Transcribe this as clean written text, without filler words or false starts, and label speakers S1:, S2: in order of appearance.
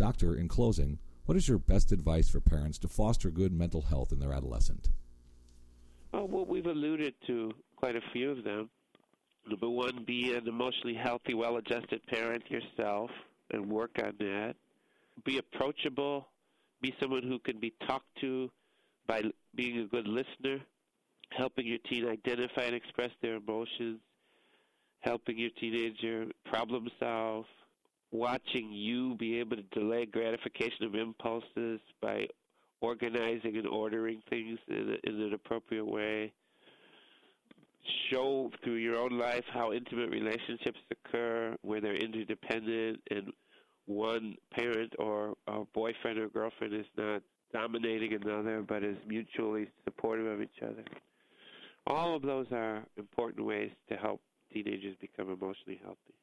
S1: Doctor, in closing, what is your best advice for parents to foster good mental health in their adolescent?
S2: Well, we've alluded to quite a few of them. Number one, be an emotionally healthy, well-adjusted parent yourself and work on that. Be approachable. Be someone who can be talked to by being a good listener, helping your teen identify and express their emotions, helping your teenager problem solve, watching you be able to delay gratification of impulses by organizing and ordering things in an appropriate way. Show through your own life how intimate relationships occur, where they're interdependent and one parent or a boyfriend or girlfriend is not dominating another but is mutually supportive of each other. All of those are important ways to help teenagers become emotionally healthy.